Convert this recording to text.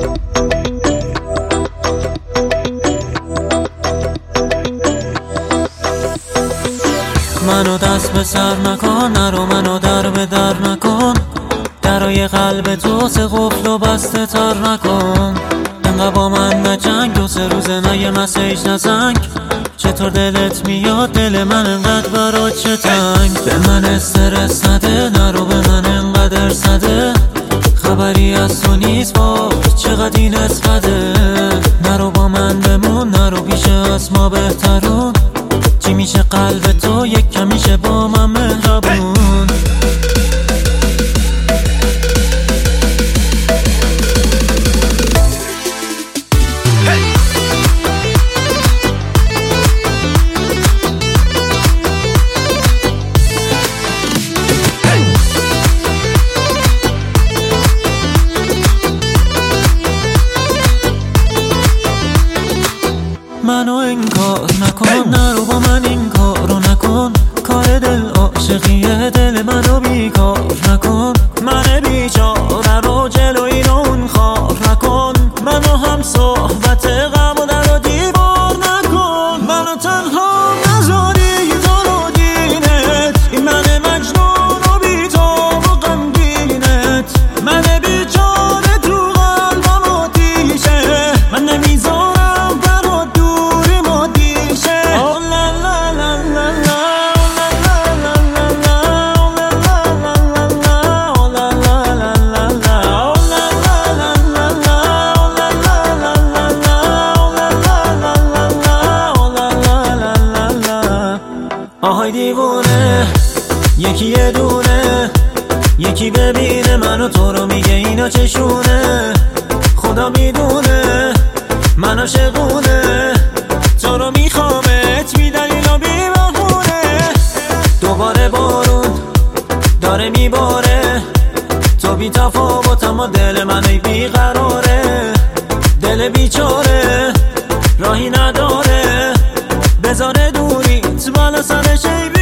منو دست به سر نکن، نرو منو در به در نکن، درای قلب تو سه قفل و بسته تر نکن. انقدر با من نجنگ، 2-3 روزه نه یه مسیج نزنگ. چطور دلت میاد دل من انقدر برات چه تنگ؟ به من استرس نده، نرو به من انقدر سده، خبری از تو نیست باز چقدر این اسفده. نرو با من بمون، نرو پیش از ما بهترون، چی میشه قلب تو یک کمیشه با من مهربون. منو انکار نکن، نرو با من این کارو نکن، کار دل عاشقیه دل منو بیکار نکن. من بیچاره رو جلوی اون خار نکن، منو هم صحبت غم و در و دیوار نکن. منو تنها نذاری تو رو دینت، این من مجنون و بی‌تاب و غمگینت. من بیچاره تو قلبم آتیشه، من نمیذارم آهای دیوونه، یکی یه دونه، یکی ببینه منو تو رو میگه اینا چشونه. خدا میدونه من عاشقونه، تو رو میخوامت بی دلیل و بی بهونه. دوباره بارون داره میباره، تو بی تفاوت اما دل من ای بیقراره. دل بیچاره راهی نداره، بذاره دوریت بالا سرش ای